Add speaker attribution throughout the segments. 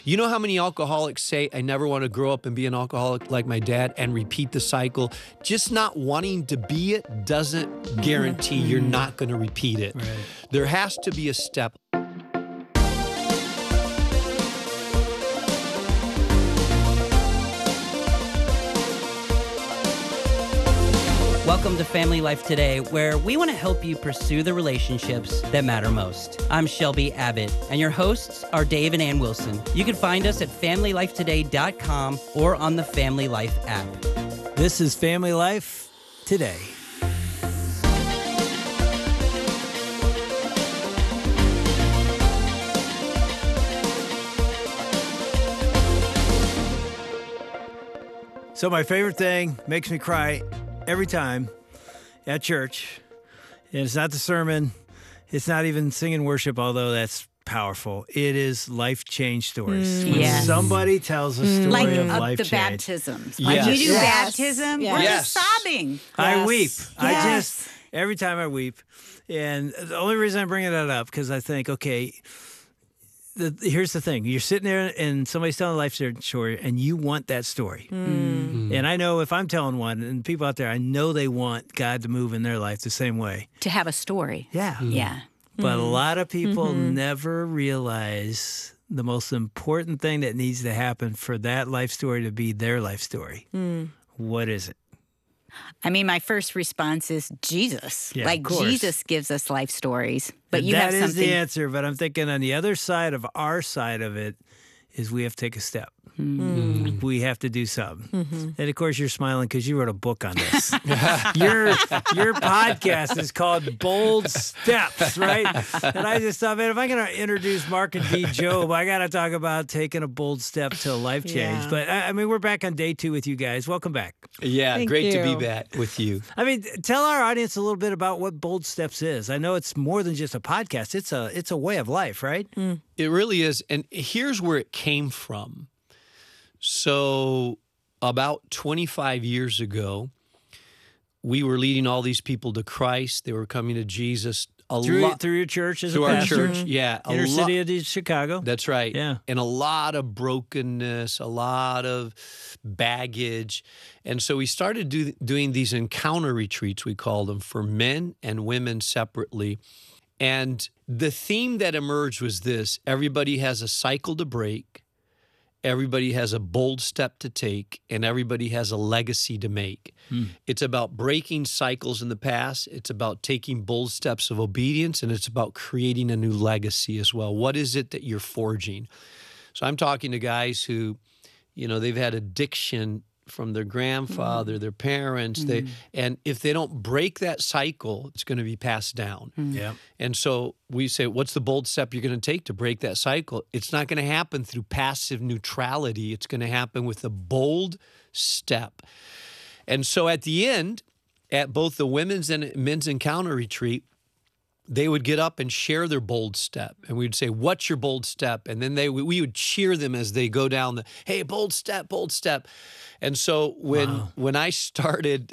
Speaker 1: You know how many alcoholics say, I never want to grow up and be an alcoholic like my dad and repeat the cycle? Just not wanting to be it doesn't guarantee you're not going to repeat it.
Speaker 2: Right.
Speaker 1: There has to be a step.
Speaker 3: Welcome to Family Life Today, where we want to help you pursue the relationships that matter most. I'm Shelby Abbott, and your hosts are Dave and Ann Wilson. You can find us at FamilyLifeToday.com or on the Family Life app.
Speaker 2: This is Family Life Today. So my favorite thing makes me cry every time at church. And it's not the sermon. It's not even singing worship, although that's powerful. It is life change stories. When
Speaker 4: Yes.
Speaker 2: somebody tells a story
Speaker 4: Like
Speaker 2: of
Speaker 4: up
Speaker 2: life
Speaker 4: the
Speaker 2: change.
Speaker 4: baptisms.
Speaker 1: Yes.
Speaker 4: Like you do
Speaker 2: Yes.
Speaker 4: baptism,
Speaker 2: Yes.
Speaker 4: we're
Speaker 1: Yes.
Speaker 4: just sobbing.
Speaker 2: I
Speaker 4: Yes.
Speaker 2: weep. I
Speaker 4: Yes.
Speaker 2: just, every time I weep. And the only reason I'm bringing that up, because I think, okay, here's the thing. You're sitting there and somebody's telling a life story and you want that story. And I know if I'm telling one and people out there, I know they want God to move in their life the same way.
Speaker 4: To have a story.
Speaker 2: Yeah.
Speaker 4: Yeah.
Speaker 2: But a lot of people never realize the most important thing that needs to happen for that life story to be their life story. What is it?
Speaker 4: I mean, my first response is Jesus.
Speaker 2: Yeah,
Speaker 4: like
Speaker 2: of course.
Speaker 4: Jesus gives us life stories. But
Speaker 2: And
Speaker 4: you have
Speaker 2: that is
Speaker 4: something.
Speaker 2: the answer. But I'm thinking on the other side of our side of it is we have to take a step. We have to do something. And of course, you're smiling because you wrote a book on this. your podcast is called Bold Steps, right? And I just thought, man, if I'm going to introduce Mark and Dee Job, I got to talk about taking a bold step to a life change.
Speaker 5: Yeah.
Speaker 2: But I mean, we're back on day 2 with you guys. Welcome back.
Speaker 1: Yeah,
Speaker 5: Thank
Speaker 1: great to
Speaker 5: you.
Speaker 1: be back with you.
Speaker 2: I mean, tell our audience a little bit about what Bold Steps is. I know it's more than just a podcast. It's a way of life, right?
Speaker 1: It really is. And here's where it came from. So about 25 years ago, we were leading all these people to Christ. They were coming to Jesus
Speaker 2: Through your church as
Speaker 1: through
Speaker 2: a
Speaker 1: our
Speaker 2: pastor?
Speaker 1: church. Yeah.
Speaker 2: Inner city of Chicago.
Speaker 1: That's right.
Speaker 2: Yeah.
Speaker 1: And a lot of brokenness, a lot of baggage. And so we started doing these encounter retreats, we called them, for men and women separately. And the theme that emerged was this: everybody has a cycle to break, everybody has a bold step to take, and everybody has a legacy to make. It's about breaking cycles in the past. It's about taking bold steps of obedience, and it's about creating a new legacy as well. What is it that you're forging? So I'm talking to guys who, they've had addiction from their grandfather, their parents, and if they don't break that cycle, it's going to be passed down.
Speaker 2: Yeah.
Speaker 1: And so we say, what's the bold step you're going to take to break that cycle? It's not going to happen through passive neutrality. It's going to happen with a bold step. And so at the end, at both the women's and men's encounter retreat, they would get up and share their bold step. And we'd say, what's your bold step? And then we would cheer them as they go down hey, bold step, bold step. And so when I started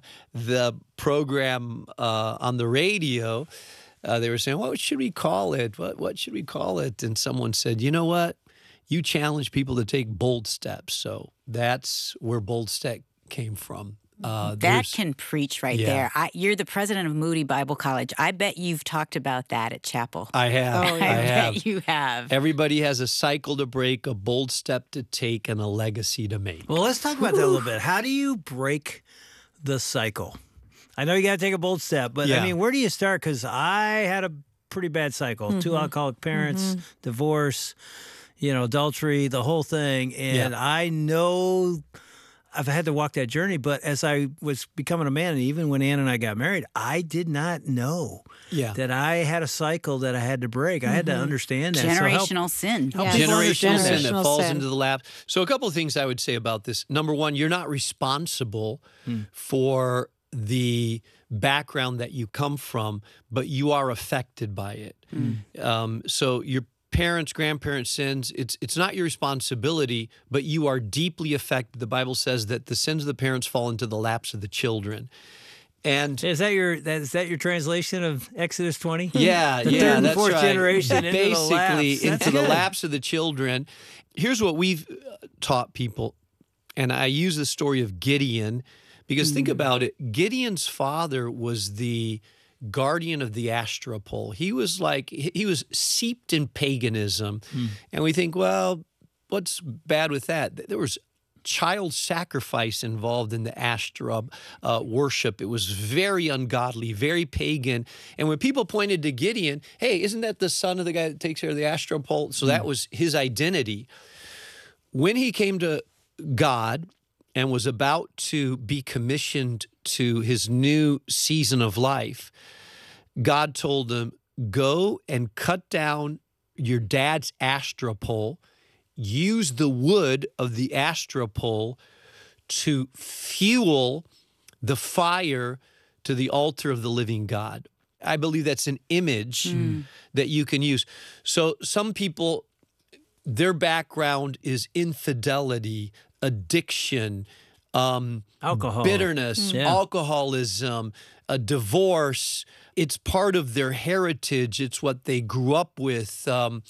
Speaker 1: the program on the radio, they were saying, what should we call it? What should we call it? And someone said, you know what? You challenge people to take bold steps. So that's where bold step came from.
Speaker 4: That can preach right
Speaker 1: Yeah.
Speaker 4: there. You're the president of Moody Bible College. I bet you've talked about that at chapel.
Speaker 1: I have.
Speaker 4: I bet you have.
Speaker 1: Everybody has a cycle to break, a bold step to take, and a legacy to make.
Speaker 2: Well, let's talk about that a little bit. How do you break the cycle? I know you got to take a bold step, but
Speaker 1: Yeah.
Speaker 2: I mean, where do you start? Because I had a pretty bad cycle. 2 alcoholic parents, divorce, adultery, the whole thing. And I know I've had to walk that journey, but as I was becoming a man, and even when Ann and I got married, I did not know that I had a cycle that I had to break. I had to understand that.
Speaker 4: Generational sin.
Speaker 2: help
Speaker 5: Yeah.
Speaker 2: people
Speaker 1: Generational
Speaker 2: understand that.
Speaker 1: sin that
Speaker 5: Generational
Speaker 1: falls
Speaker 5: sin.
Speaker 1: into the lap. So a couple of things I would say about this. Number one, you're not responsible for the background that you come from, but you are affected by it. So your parents, grandparents' sins, it's not your responsibility, but you are deeply affected. The Bible says that the sins of the parents fall into the laps of the children. And
Speaker 2: Is that your translation of Exodus 20?
Speaker 1: yeah,
Speaker 2: The
Speaker 1: yeah,
Speaker 2: third and
Speaker 1: that's
Speaker 2: fourth
Speaker 1: right.
Speaker 2: generation into the
Speaker 1: Basically,
Speaker 2: lapse. That's
Speaker 1: into the
Speaker 2: good.
Speaker 1: lapse of the children. Here's what we've taught people, and I use the story of Gideon because think about it. Gideon's father was the guardian of the Astropole. He was seeped in paganism, and we think, well, what's bad with that? There was child sacrifice involved in the Astra worship. It was very ungodly, very pagan. And when people pointed to Gideon, hey, isn't that the son of the guy that takes care of the Astropole? So that was his identity. When he came to God and was about to be commissioned to his new season of life, God told him, go and cut down your dad's Astropole, use the wood of the Astropole to fuel the fire to the altar of the living God. I believe that's an image that you can use. So some people, their background is infidelity, addiction,
Speaker 2: Alcohol.
Speaker 1: bitterness, alcoholism, a divorce. It's part of their heritage. It's what they grew up with.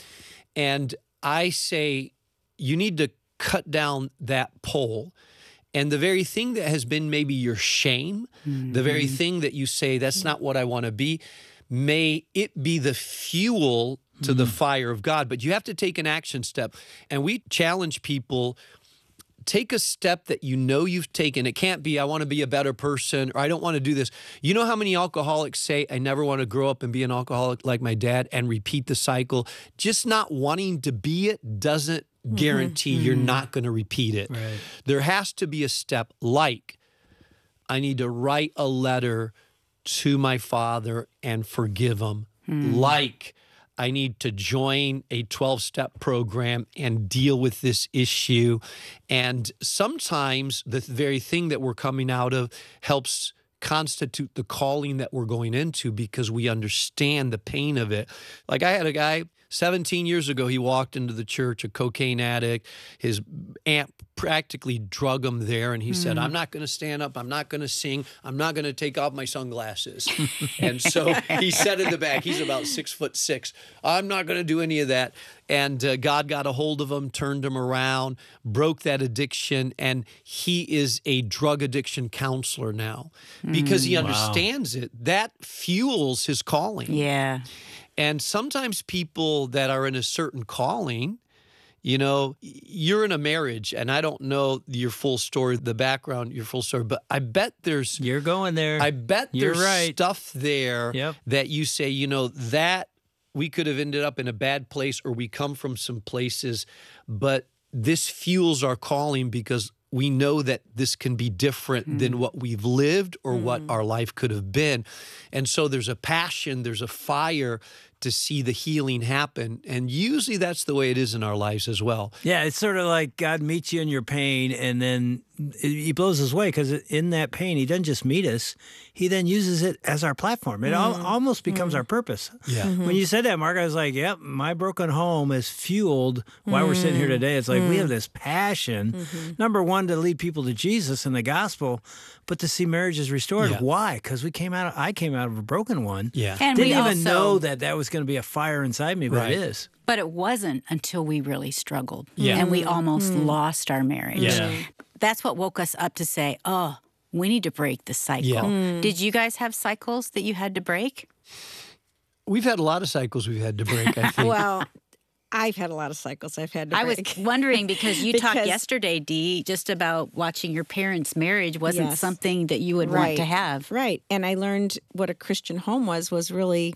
Speaker 1: And I say you need to cut down that pole. And the very thing that has been maybe your shame, the very thing that you say, that's not what I want to be, may it be the fuel to the fire of God. But you have to take an action step. And we challenge people, take a step that you know you've taken. It can't be, I want to be a better person, or I don't want to do this. You know how many alcoholics say, I never want to grow up and be an alcoholic like my dad, and repeat the cycle? Just not wanting to be it doesn't guarantee you're not going to repeat it.
Speaker 2: Right.
Speaker 1: There has to be a step like, I need to write a letter to my father and forgive him. Like, I need to join a 12-step program and deal with this issue. And sometimes the very thing that we're coming out of helps constitute the calling that we're going into because we understand the pain of it. Like I had a guy 17 years ago, he walked into the church, a cocaine addict. His aunt practically drug him there. And he said, I'm not going to stand up. I'm not going to sing. I'm not going to take off my sunglasses. And so he said in the back, he's about 6'6". I'm not going to do any of that. And God got a hold of him, turned him around, broke that addiction. And he is a drug addiction counselor now because he understands it. That fuels his calling.
Speaker 4: Yeah.
Speaker 1: And sometimes people that are in a certain calling, you know, you're in a marriage, and I don't know your full story, the background, your full story, but I bet there's...
Speaker 2: You're going there.
Speaker 1: I bet
Speaker 2: You're
Speaker 1: there's
Speaker 2: right.
Speaker 1: stuff there
Speaker 2: Yep.
Speaker 1: that you say, you know, that we could have ended up in a bad place, or we come from some places, but this fuels our calling because we know that this can be different than what we've lived or what our life could have been. And so there's a passion, there's a fire to see the healing happen. And usually that's the way it is in our lives as well.
Speaker 2: Yeah, it's sort of like God meets you in your pain, and then he blows us away because in that pain, he doesn't just meet us. He then uses it as our platform. It almost becomes our purpose.
Speaker 1: Yeah.
Speaker 2: When you said that, Mark, I was like, yep, my broken home is fueled why we're sitting here today. It's like we have this passion, number one, to lead people to Jesus and the gospel, but to see marriages restored.
Speaker 1: Yeah.
Speaker 2: Why? Because I came out of a broken one.
Speaker 1: Yeah.
Speaker 4: And
Speaker 2: Didn't
Speaker 4: we
Speaker 2: even
Speaker 4: also,
Speaker 2: know that was going to be a fire inside me, but
Speaker 1: Right.
Speaker 2: it is.
Speaker 4: But it wasn't until we really struggled.
Speaker 1: Yeah.
Speaker 4: And we almost lost our marriage.
Speaker 1: Yeah.
Speaker 4: That's what woke us up to say, oh, we need to break the cycle.
Speaker 1: Yeah.
Speaker 4: Did you guys have cycles that you had to break?
Speaker 1: We've had a lot of cycles we've had to break, I think.
Speaker 5: Well, I've had a lot of cycles I've had to
Speaker 4: I was
Speaker 5: break.
Speaker 4: wondering because you talked
Speaker 5: Because-
Speaker 4: yesterday, Dee, just about watching your parents' marriage wasn't
Speaker 5: Yes.
Speaker 4: something that you would want to
Speaker 5: Right.
Speaker 4: have.
Speaker 5: Right. And I learned what a Christian home was really,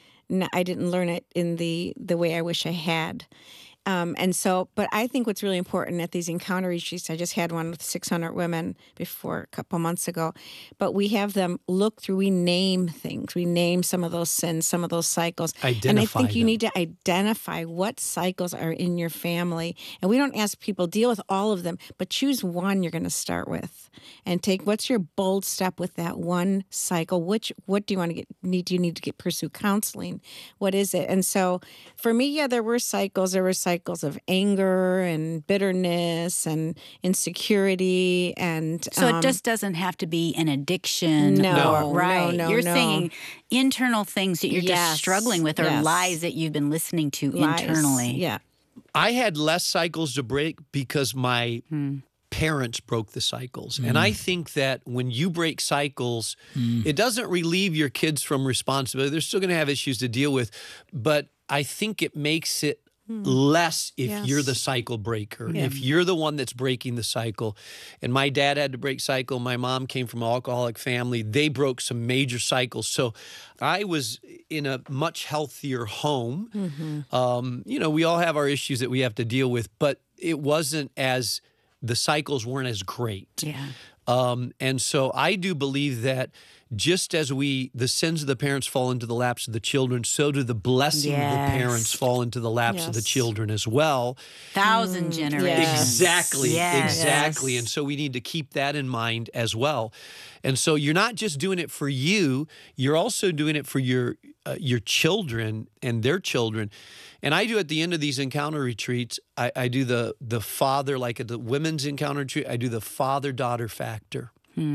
Speaker 5: I didn't learn it in the way I wish I had. And so, but I think what's really important at these encounter retreats, I just had one with 600 women before a couple months ago, but we have them look through, we name things. We name some of those sins, some of those cycles. And I
Speaker 1: Identify
Speaker 5: think you
Speaker 1: them.
Speaker 5: need to identify what cycles are in your family. And we don't ask people, deal with all of them, but choose one you're going to start with and take, what's your bold step with that one cycle? What do you want to do you need to pursue counseling? What is it? And so for me, yeah, there were cycles cycles of anger and bitterness and insecurity. And
Speaker 4: So it just doesn't have to be an addiction.
Speaker 5: No,
Speaker 4: right.
Speaker 5: no,
Speaker 4: You're
Speaker 5: no.
Speaker 4: saying internal things that you're just
Speaker 5: Yes,
Speaker 4: struggling with or
Speaker 5: yes.
Speaker 4: lies that you've been listening to
Speaker 5: lies.
Speaker 4: internally.
Speaker 5: Yeah.
Speaker 1: I had less cycles to break because my parents broke the cycles. And I think that when you break cycles, it doesn't relieve your kids from responsibility. They're still going to have issues to deal with, but I think it makes it less if
Speaker 5: Yes.
Speaker 1: you're the cycle breaker, if you're the one that's breaking the cycle. And my dad had to break cycle. My mom came from an alcoholic family. They broke some major cycles. So I was in a much healthier home. You know, we all have our issues that we have to deal with, but it wasn't as, the cycles weren't as great.
Speaker 4: Yeah.
Speaker 1: And so I do believe that just as the sins of the parents fall into the laps of the children, so do the blessing of the
Speaker 4: Yes.
Speaker 1: parents fall into the laps of the
Speaker 5: Yes.
Speaker 1: children as well.
Speaker 4: 1,000 generations.
Speaker 1: Exactly,
Speaker 4: Yes.
Speaker 1: exactly. And so we need to keep that in mind as well. And so you're not just doing it for you, you're also doing it for your children and their children. And I do at the end of these encounter retreats, I do the father, like at the women's encounter retreat, I do the father-daughter factor.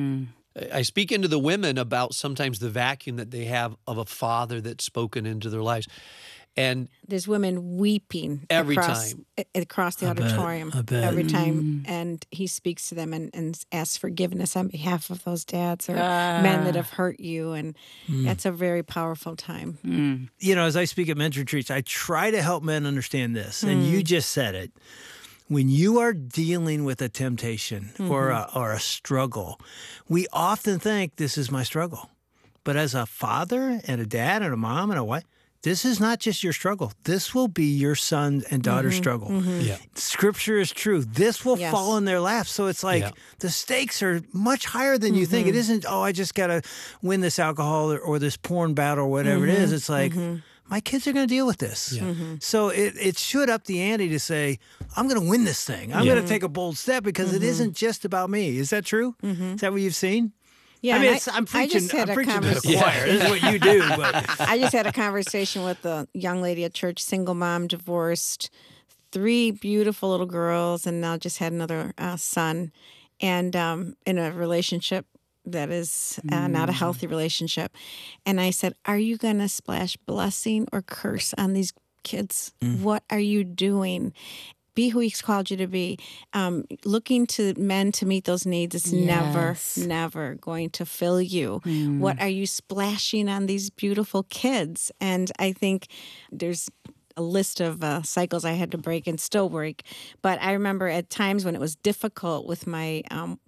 Speaker 1: I speak into the women about sometimes the vacuum that they have of a father that's spoken into their lives. And
Speaker 5: There's women weeping
Speaker 1: Every
Speaker 5: across,
Speaker 1: time.
Speaker 5: across the auditorium
Speaker 2: I bet.
Speaker 5: every time, and he speaks to them and asks forgiveness on behalf of those dads or men that have hurt you, and that's a very powerful time.
Speaker 2: You know, as I speak at men's retreats, I try to help men understand this, and you just said it. When you are dealing with a temptation or a struggle, we often think this is my struggle. But as a father and a dad and a mom and a wife, this is not just your struggle. This will be your son and daughter's struggle.
Speaker 1: yeah,
Speaker 2: Scripture is true. This will
Speaker 5: Yes.
Speaker 2: fall in their laps. So it's like
Speaker 1: Yeah.
Speaker 2: the stakes are much higher than you think. It isn't, oh, I just got to win this alcohol or this porn battle or whatever it is. It's like, my kids are going to deal with this. So it should up the ante to say, I'm going to win this thing. I'm going to take a bold step because it isn't just about me. Is that true? Is that what you've seen?
Speaker 5: Yeah,
Speaker 2: I mean,
Speaker 5: and
Speaker 2: I'm
Speaker 5: I
Speaker 2: preaching,
Speaker 5: just had
Speaker 2: I'm
Speaker 5: a
Speaker 2: preaching to the
Speaker 5: conversation.
Speaker 2: choir. This is what you do. But
Speaker 5: I just had a conversation with a young lady at church, single mom, divorced, 3 beautiful little girls, and now just had another son, and in a relationship that is not a healthy relationship. And I said, are you going to splash blessing or curse on these kids? What are you doing? Be who he's called you to be. Looking to men to meet those needs is
Speaker 4: Yes.
Speaker 5: never going to fill you. What are you splashing on these beautiful kids? And I think there's a list of cycles I had to break and still break. But I remember at times when it was difficult with my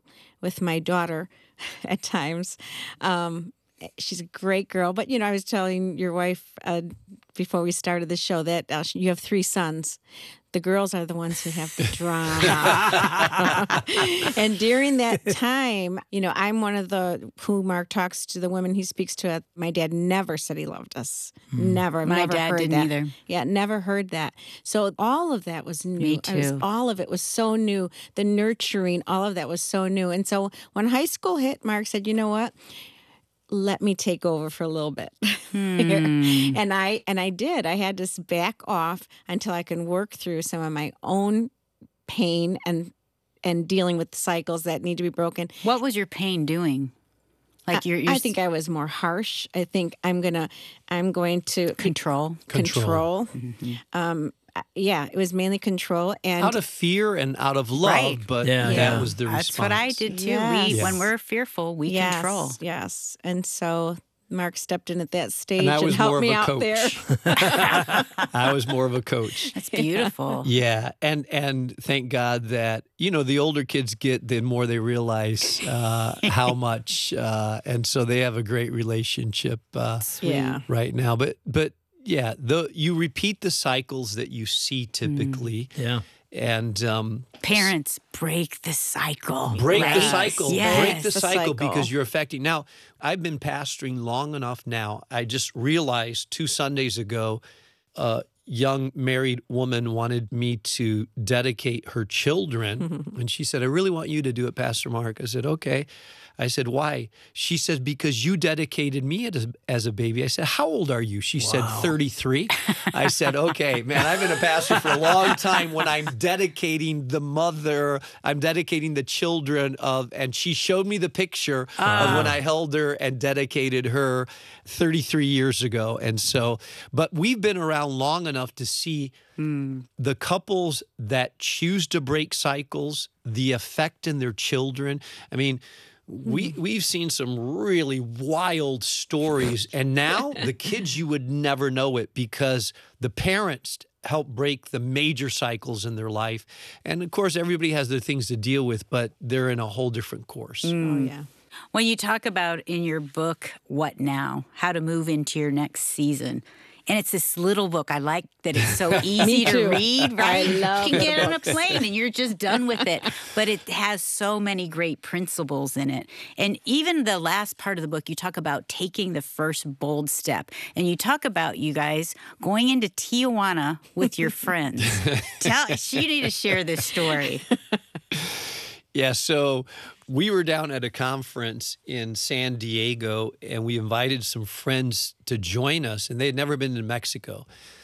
Speaker 5: daughter, at times. She's a great girl. But, you know, I was telling your wife before we started the show that you have 3 sons. The girls are the ones who have the drama. And during that time, you know, I'm one of the who Mark talks to, the women he speaks to. My dad never said he loved us. Never. I've
Speaker 4: My
Speaker 5: never
Speaker 4: dad
Speaker 5: heard
Speaker 4: didn't
Speaker 5: that.
Speaker 4: either.
Speaker 5: Yeah, never heard that. So all of that was new.
Speaker 4: Me too.
Speaker 5: All of it was so new. The nurturing, all of that was so new. And so when high school hit, Mark said, you know what? Let me take over for a little bit. And I did. I had to back off until I can work through some of my own pain and dealing with the cycles that need to be broken.
Speaker 4: What was your pain doing? Like
Speaker 5: I think I was more harsh. I think I'm going to
Speaker 4: control.
Speaker 5: control. Yeah, it was mainly control and
Speaker 1: out of fear and out of love,
Speaker 4: Right.
Speaker 1: but
Speaker 2: Yeah.
Speaker 1: that
Speaker 2: Yeah.
Speaker 1: was the response.
Speaker 4: That's what I did too.
Speaker 5: Yes.
Speaker 4: When we're fearful, we
Speaker 5: yes,
Speaker 4: control.
Speaker 5: Yes, and so Mark stepped in at that stage
Speaker 1: And I
Speaker 5: and
Speaker 1: was more
Speaker 5: helped
Speaker 1: of
Speaker 5: me
Speaker 1: a
Speaker 5: out there.
Speaker 1: coach. I was more of a coach.
Speaker 4: That's beautiful.
Speaker 1: Yeah, and thank God that, you know, the older kids get, the more they realize how much, and so they have a great relationship
Speaker 5: Yeah.
Speaker 1: right now. But yeah, you repeat the cycles that you see typically,
Speaker 2: yeah.
Speaker 1: and
Speaker 4: Parents, break the cycle.
Speaker 1: break the
Speaker 4: Right?
Speaker 1: cycle.
Speaker 4: Yes.
Speaker 1: Break the
Speaker 5: The
Speaker 1: cycle
Speaker 5: cycle.
Speaker 1: because you're affecting. Now, I've been pastoring long enough now. I just realized 2 Sundays ago, young married woman wanted me to dedicate her children. And she said, I really want you to do it, Pastor Mark. I said, okay. I said, why? She said, because you dedicated me as a baby. I said, how old are you? She said, 33. I said, okay, man, I've been a pastor for a long time. When I'm dedicating the mother, I'm dedicating the children of, and she showed me the picture of when I held her and dedicated her 33 years ago. And so, but we've been around long enough to see the couples that choose to break cycles, the effect in their children. I mean, we've seen some really wild stories, and now the kids, you would never know it because the parents help break the major cycles in their life. And of course, everybody has their things to deal with, but they're in a whole different course.
Speaker 4: Oh, yeah. When you talk about in your book, What Now? How to Move into Your Next Season. And it's this little book. I like that it's so easy to read, right?
Speaker 5: I love
Speaker 4: You can get
Speaker 5: the
Speaker 4: on a
Speaker 5: books.
Speaker 4: plane and you're just done with it. But it has so many great principles in it. And even the last part of the book, you talk about taking the first bold step. And you talk about, you guys, going into Tijuana with your friends. You need to share this story.
Speaker 1: Yeah, so we were down at a conference in San Diego, and we invited some friends to join us, and they had never been to Mexico.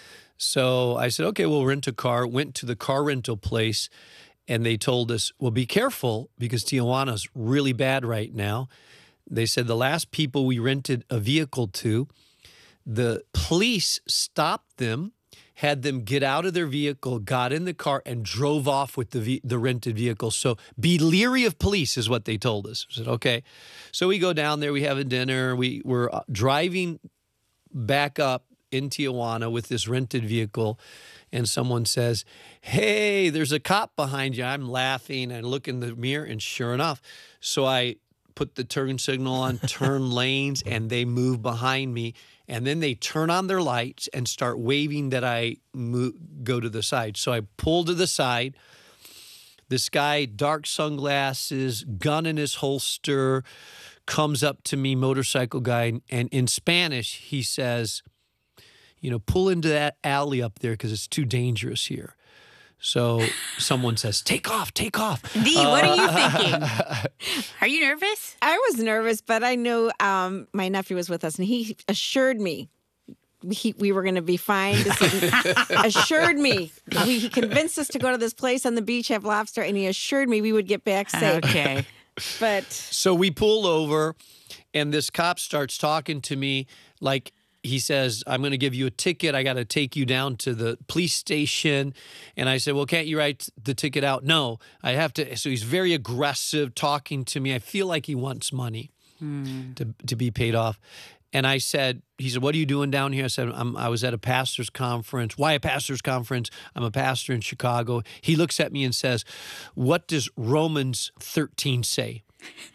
Speaker 1: So I said, okay, we'll rent a car. Went to the car rental place, and they told us, well, be careful because Tijuana's really bad right now. They said the last people we rented a vehicle to, the police stopped them, had them get out of their vehicle, got in the car, and drove off with the rented vehicle. So be leery of police is what they told us. I said, okay. So we go down there, we have a dinner. We're driving back up in Tijuana with this rented vehicle, and someone says, hey, there's a cop behind you. I'm laughing. I look in the mirror, and sure enough, so I put the turn signal on, turn lanes, and they move behind me. And then they turn on their lights and start waving that I go to the side. So I pull to the side. This guy, dark sunglasses, gun in his holster, comes up to me, motorcycle guy, and in Spanish, he says, pull into that alley up there because it's too dangerous here. So someone says, take off, take off.
Speaker 4: Dee, what are you thinking? Are you nervous?
Speaker 5: I was nervous, but I knew my nephew was with us, and he assured me we were going to be fine. Assured me. He convinced us to go to this place on the beach, have lobster, and he assured me we would get back safe.
Speaker 4: Okay.
Speaker 5: But
Speaker 1: so we pull over, and this cop starts talking to me like, he says, I'm going to give you a ticket. I got to take you down to the police station. And I said, well, can't you write the ticket out? No, I have to. So he's very aggressive talking to me. I feel like he wants money to be paid off. And I said, he said, what are you doing down here? I said, I was at a pastor's conference. Why a pastor's conference? I'm a pastor in Chicago. He looks at me and says, what does Romans 13 say?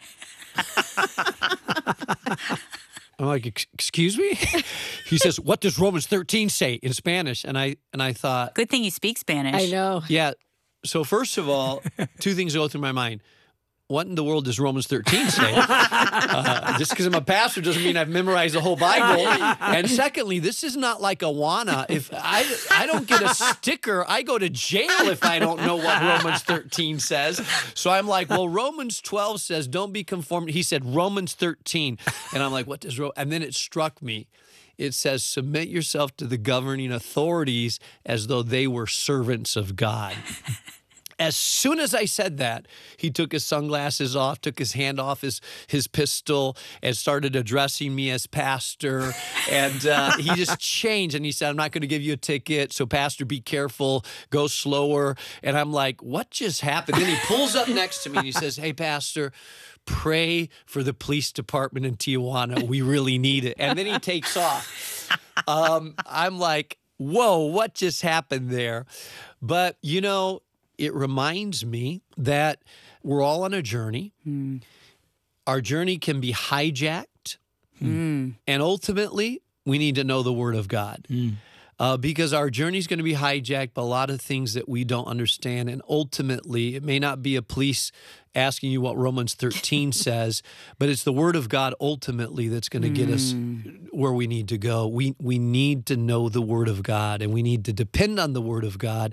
Speaker 1: I'm like, excuse me? He says, what does Romans 13 say in Spanish? And I thought,
Speaker 4: Good thing you speak Spanish.
Speaker 5: I know.
Speaker 1: yeah. So first of all, two things go through my mind. What in the world does Romans 13 say? Just because I'm a pastor doesn't mean I've memorized the whole Bible. And secondly, this is not like Awana. If I don't get a sticker, I go to jail if I don't know what Romans 13 says. So I'm like, well, Romans 12 says, don't be conformed. He said Romans 13. And I'm like, what does and then it struck me. It says, submit yourself to the governing authorities as though they were servants of God. As soon as I said that, he took his sunglasses off, took his hand off his pistol, and started addressing me as pastor. And he just changed, and he said, I'm not going to give you a ticket, so pastor, be careful, go slower. And I'm like, what just happened? Then he pulls up next to me, and he says, hey, pastor, pray for the police department in Tijuana. We really need it. And then he takes off. I'm like, whoa, what just happened there? But, it reminds me that we're all on a journey. Our journey can be hijacked. And ultimately, we need to know the Word of God. because our journey is going to be hijacked by a lot of things that we don't understand. And ultimately, it may not be a police asking you what Romans 13 says, but it's the Word of God ultimately that's going to get us where we need to go. We need to know the Word of God, and we need to depend on the Word of God.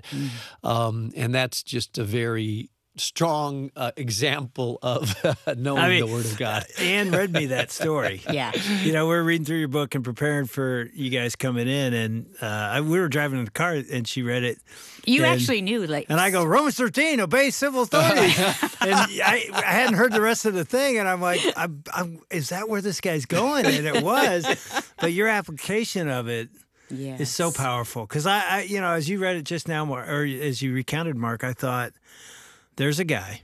Speaker 1: And that's just a very strong example of knowing the Word of God.
Speaker 2: Ann read me that story.
Speaker 4: Yeah.
Speaker 2: You know, we're reading through your book and preparing for you guys coming in, and we were driving in the car, and she read it.
Speaker 4: You
Speaker 2: And-
Speaker 4: actually knew, like,
Speaker 2: And I go, Romans 13, obey civil authorities. And I hadn't heard the rest of the thing, and I'm like, is that where this guy's going? And it was. But your application of it
Speaker 4: yes.
Speaker 2: is so powerful. Because I, you know, as you read it just now, or as you recounted, Mark, I thought, there's a guy,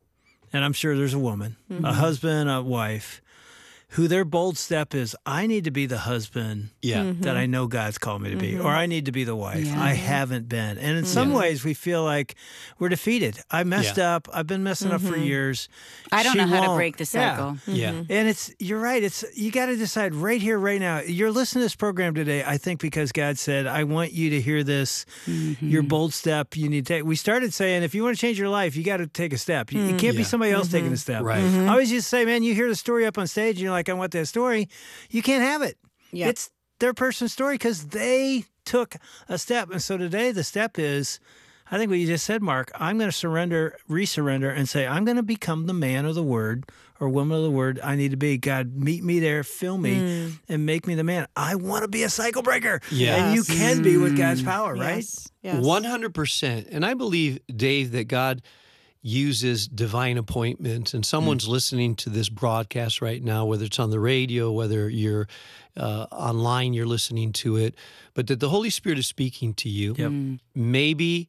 Speaker 2: and I'm sure there's a woman, a husband, a wife, who their bold step is, I need to be the husband that I know God's called me to be, or I need to be the wife.
Speaker 4: Yeah.
Speaker 2: I haven't been. And in some ways, we feel like we're defeated. I messed up. I've been messing up for years.
Speaker 4: I don't
Speaker 2: She
Speaker 4: know how to
Speaker 2: won't.
Speaker 4: break the cycle.
Speaker 1: Yeah.
Speaker 2: And you're right. You got to decide right here, right now. You're listening to this program today, I think, because God said, I want you to hear this, your bold step you need to take. We started saying, if you want to change your life, you got to take a step. You can't be somebody else taking a step.
Speaker 1: Right.
Speaker 2: I always used to say, man, you hear the story up on stage, and you're like, I want that story. You can't have it.
Speaker 5: Yep.
Speaker 2: It's their person's story because they took a step. And so today the step is, I think what you just said, Mark, I'm going to resurrender and say, I'm going to become the man of the word or woman of the word I need to be. God, meet me there, fill me, and make me the man. I want to be a cycle breaker.
Speaker 1: Yes.
Speaker 2: And you can be with God's power, right?
Speaker 5: Yes.
Speaker 1: 100%. And I believe, Dave, that God uses divine appointments, and someone's listening to this broadcast right now, whether it's on the radio, whether you're online, you're listening to it, but that the Holy Spirit is speaking to you.
Speaker 2: Yep.
Speaker 1: Maybe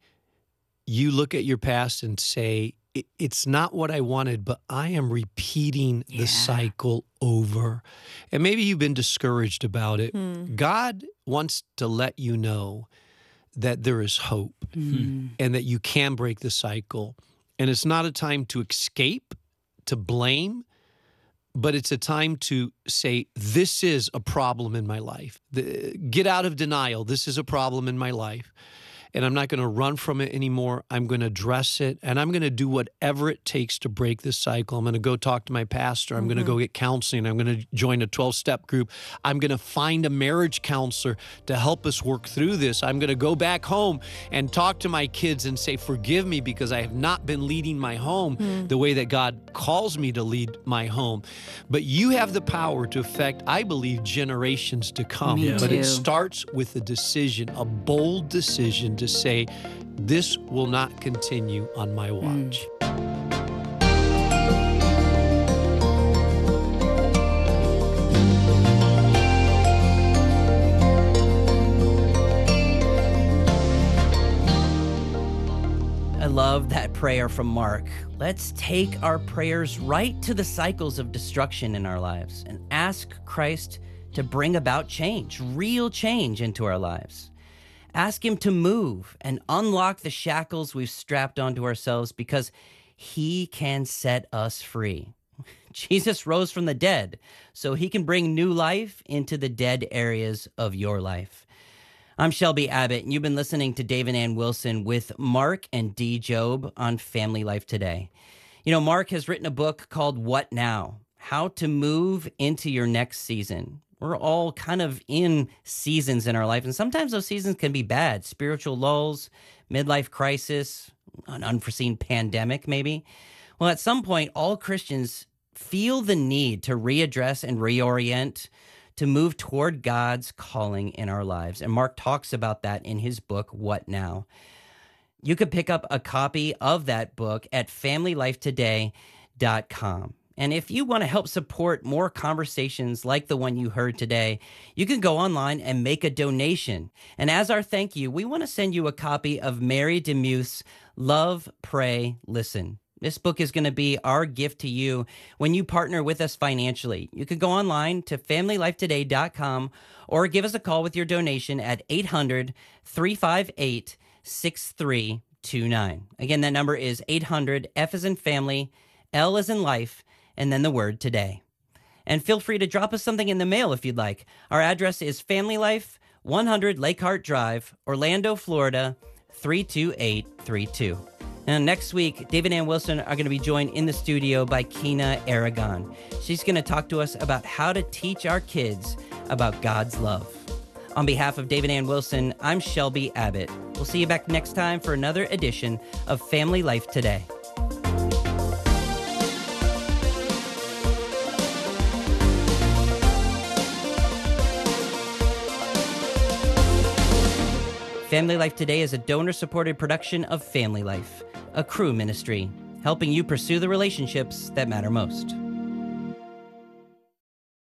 Speaker 1: you look at your past and say, it's not what I wanted, but I am repeating the cycle over. And maybe you've been discouraged about it. God wants to let you know that there is hope and that you can break the cycle. And it's not a time to escape, to blame, but it's a time to say, this is a problem in my life. Get out of denial. This is a problem in my life. And I'm not going to run from it anymore. I'm going to address it, and I'm going to do whatever it takes to break this cycle. I'm going to go talk to my pastor. I'm going to go get counseling. I'm going to join a 12-step group. I'm going to find a marriage counselor to help us work through this. I'm going to go back home and talk to my kids and say, forgive me because I have not been leading my home the way that God calls me to lead my home. But you have the power to affect, I believe, generations to come.
Speaker 4: Me
Speaker 1: But
Speaker 4: too.
Speaker 1: it starts with a decision, a bold decision to say, this will not continue on my watch.
Speaker 3: I love that prayer from Mark. Let's take our prayers right to the cycles of destruction in our lives and ask Christ to bring about change, real change into our lives. Ask him to move and unlock the shackles we've strapped onto ourselves because he can set us free. Jesus rose from the dead, so he can bring new life into the dead areas of your life. I'm Shelby Abbott, and you've been listening to Dave and Ann Wilson with Mark and Dee Job on Family Life Today. You know, Mark has written a book called What Now? How to Move into Your Next Season. We're all kind of in seasons in our life, and sometimes those seasons can be bad. Spiritual lulls, midlife crisis, an unforeseen pandemic maybe. Well, at some point, all Christians feel the need to readdress and reorient, to move toward God's calling in our lives. And Mark talks about that in his book, What Now? You could pick up a copy of that book at FamilyLifeToday.com. And if you want to help support more conversations like the one you heard today, you can go online and make a donation. And as our thank you, we want to send you a copy of Mary DeMuth's Love, Pray, Listen. This book is going to be our gift to you when you partner with us financially. You can go online to FamilyLifeToday.com or give us a call with your donation at 800-358-6329. Again, that number is 800, F as in family, L as in life, and then the word today. And feel free to drop us something in the mail if you'd like. Our address is Family Life, 100 Lake Hart Drive, Orlando, Florida, 32832. And next week, David and Ann Wilson are going to be joined in the studio by Kina Aragon. She's going to talk to us about how to teach our kids about God's love. On behalf of David and Ann Wilson, I'm Shelby Abbott. We'll see you back next time for another edition of Family Life Today. Family Life Today is a donor-supported production of Family Life, a Cru ministry, helping you pursue the relationships that matter most.